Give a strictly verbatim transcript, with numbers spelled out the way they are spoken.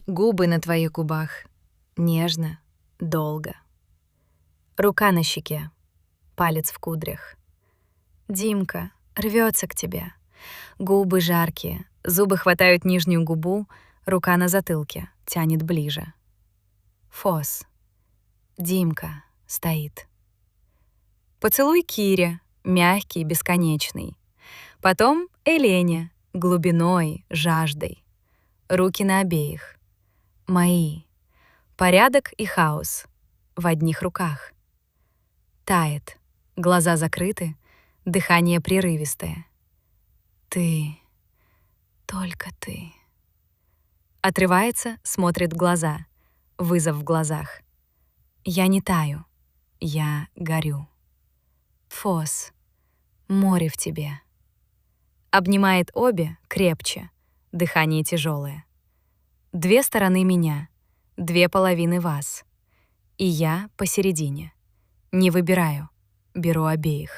Губы на твоих губах. Нежно, долго. Рука на щеке, палец в кудрях. Димка рвется к тебе. Губы жаркие, зубы хватают нижнюю губу, рука на затылке тянет ближе. Фос. Димка стоит. Поцелуй Кире, мягкий, бесконечный. Потом Элене, глубиной, жаждой. Руки на обеих. Мои. Порядок и хаос. В одних руках. Тает. Глаза закрыты, дыхание прерывистое. Ты. Только ты. Отрывается, смотрит в глаза. Вызов в глазах. Я не таю. Я горю. Фос. Море в тебе. Обнимает обе крепче. Дыхание тяжелое. Две стороны меня. Две половины вас. И я посередине. Не выбираю. Беру обеих.